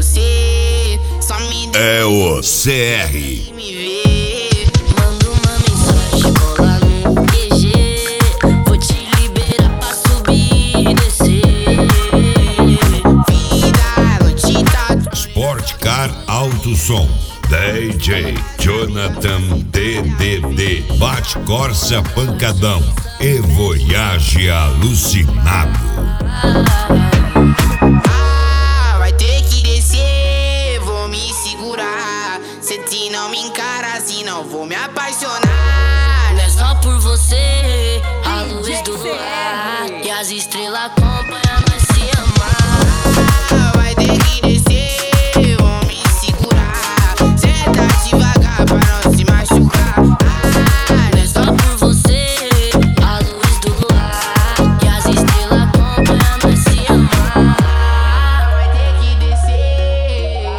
você. Só me É o CR. me ver. Manda uma mensagem, cola no QG. Vou te liberar pra subir e descer. Vida, noite tá. Sportcar Alto Som. DJ Jonathan DDD. Bate Corsa Pancadão e Voyage Alucinado. Vai ter que descer, vou me segurar. Se não me encara assim, não vou me apaixonar. Não é só por você, a luz do luar e as estrelas acompanham nós se amar. Vai ter que descer, vou me segurar. Senta devagar pra não se machucar. Não é só por você, a luz do luar e as estrelas acompanham nós se amar. Vai ter que descer,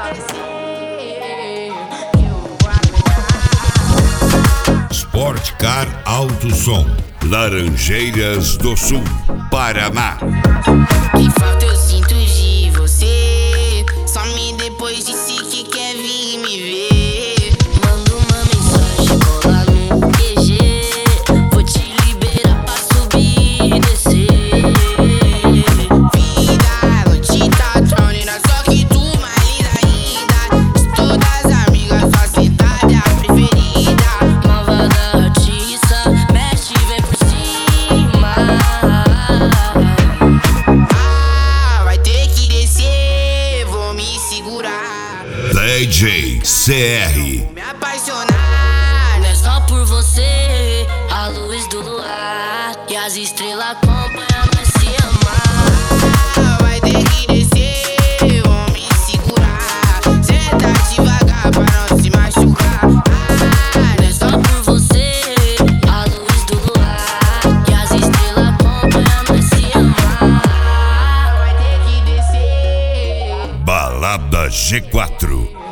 eu vou aguentar. Sportcar Alto Som. Laranjeiras do Sul, Paraná. Que falta eu sinto de você. Some depois disse que quer vir me ver. Manda uma mensagem, cola no QG. Vou te liberar pra subir e descer. Vida, noite tá tronina, só que tu mais linda ainda. De todas as amigas, só sentada é a preferida. Malvada artista, mexe e vem por cima. Vai ter que descer, vou me segurar. DJ CR. Me apaixonar, não é só por você, a luz do luar e as estrelas acompanham nós se amar. Vai ter que descer, vou me segurar. Senta devagar pra não se machucar. Não é só por você, a luz do luar e as estrelas acompanham nós se amar. Vai ter que descer. Balada G4.